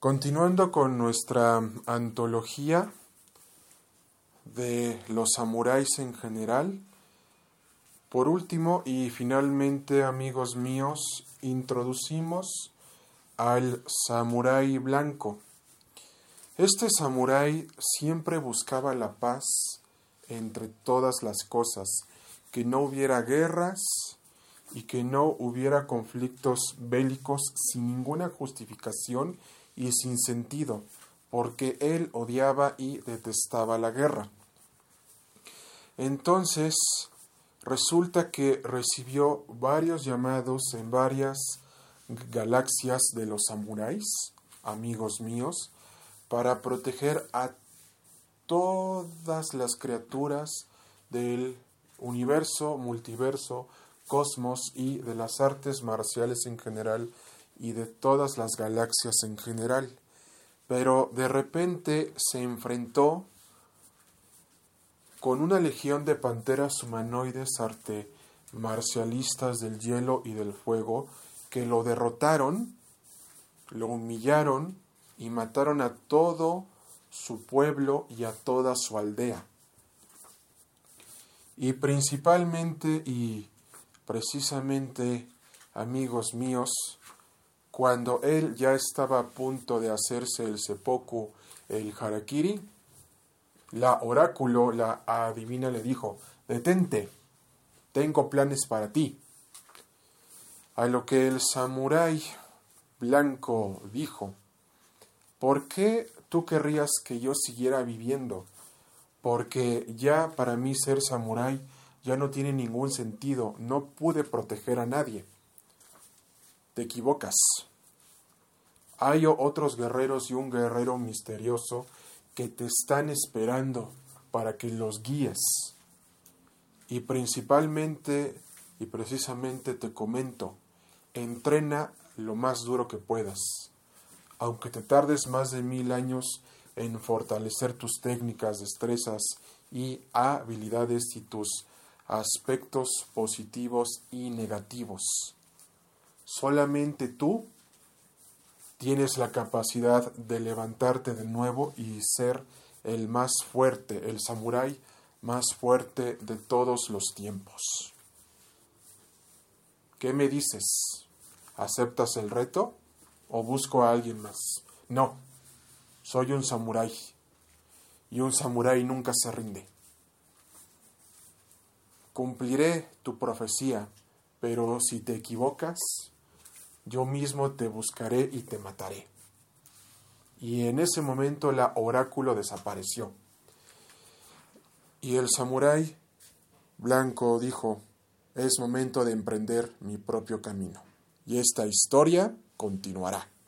Continuando con nuestra antología de los samuráis en general, por último y finalmente, amigos míos, introducimos al samurái blanco. Este samurái siempre buscaba la paz entre todas las cosas, que no hubiera guerras y que no hubiera conflictos bélicos sin ninguna justificación y sin sentido, porque él odiaba y detestaba la guerra. Entonces, resulta que recibió varios llamados en varias galaxias de los samuráis, amigos míos, para proteger a todas las criaturas del universo, multiverso, cosmos y de las artes marciales en general y de todas las galaxias en general. Pero de repente se enfrentó con una legión de panteras humanoides arte marcialistas del hielo y del fuego que lo derrotaron, lo humillaron y mataron a todo su pueblo y a toda su aldea. Y principalmente y precisamente, amigos míos, cuando él ya estaba a punto de hacerse el seppuku, el harakiri, la oráculo, la adivina, le dijo: «Detente, tengo planes para ti». A lo que el samurái blanco dijo: «¿Por qué tú querrías que yo siguiera viviendo? Porque ya para mí ser samurái ya no tiene ningún sentido, no pude proteger a nadie». Te equivocas. Hay otros guerreros y un guerrero misterioso que te están esperando para que los guíes. Y principalmente y precisamente te comento, entrena lo más duro que puedas. Aunque te tardes más de 1000 años en fortalecer tus técnicas, destrezas y habilidades y tus aspectos positivos y negativos. Solamente tú tienes la capacidad de levantarte de nuevo y ser el más fuerte, el samurái más fuerte de todos los tiempos. ¿Qué me dices? ¿Aceptas el reto o busco a alguien más? No, soy un samurái y un samurái nunca se rinde. Cumpliré tu profecía, pero si te equivocas, yo mismo te buscaré y te mataré. Y en ese momento la oráculo desapareció. Y el samurái blanco dijo: «Es momento de emprender mi propio camino». Y esta historia continuará.